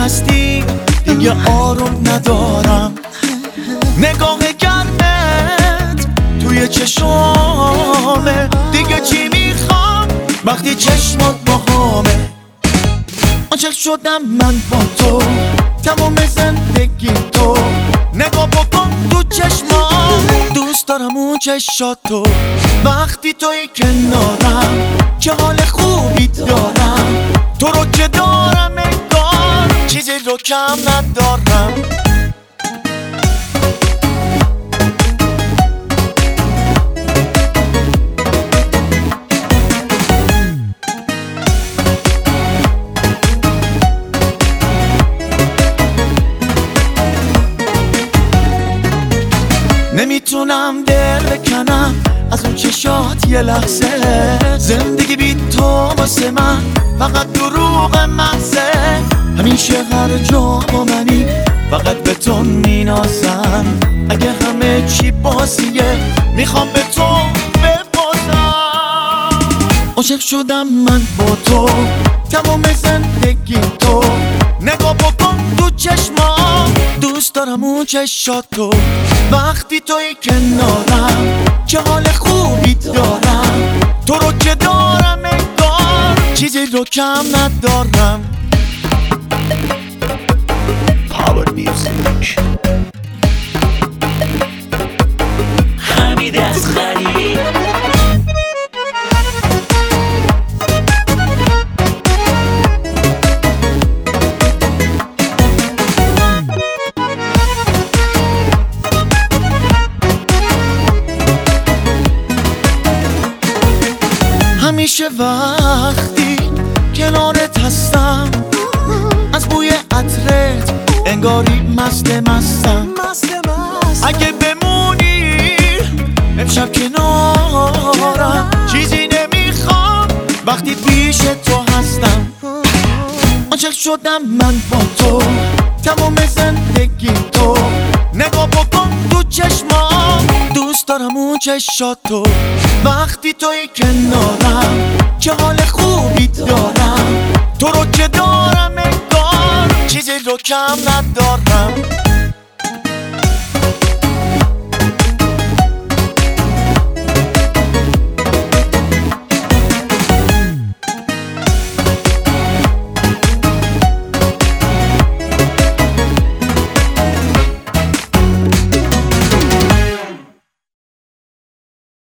هستی دیگه آروم ندارم. نگاه گرمت توی چشمامه، دیگه چی میخوام وقتی چشمات باهامه. عاشق شدم من با تو، تمام زندگی تو. نگاه بکن تو چشمام، دوست دارم اون چشاتو. وقتی توی کنارم چه حال خوبی دارم. تو رو که دارم انگار چیزی رو کم ندارم. نمیتونم دل بکنم از اون چشات یه لحظه. زندگی بی تو واسه من فقط دروغ محضه. همیشه هر جا با منی فقط به تو مینازم. اگه همه چی بازیه میخوام به تو ببازم. عاشق شدم من با تو، تمام زندگی تو. نگاه بکن تو چشمام، دوست دارم اون چشاتو. وقتی توی کنارم چه حال خوبی دارم. تو رو که دارم انگار چیزی رو کم ندارم. Power Music حمید اصغری. همیشه وقتی کنارت هستم، از بوی عطرت انگاری مستم. اگه بمونی امشب کنارم، چیزی نمیخوام وقتی پیش تو هستم. عاشق شدم من با تو، تمام زندگی تو. نگاه بکن تو چشمام، دوست دارم اون چشاتو. وقتی توی کنارم چه حال خوبی دارم. تو رو که دارم انگار چیزی رو کم ندارم.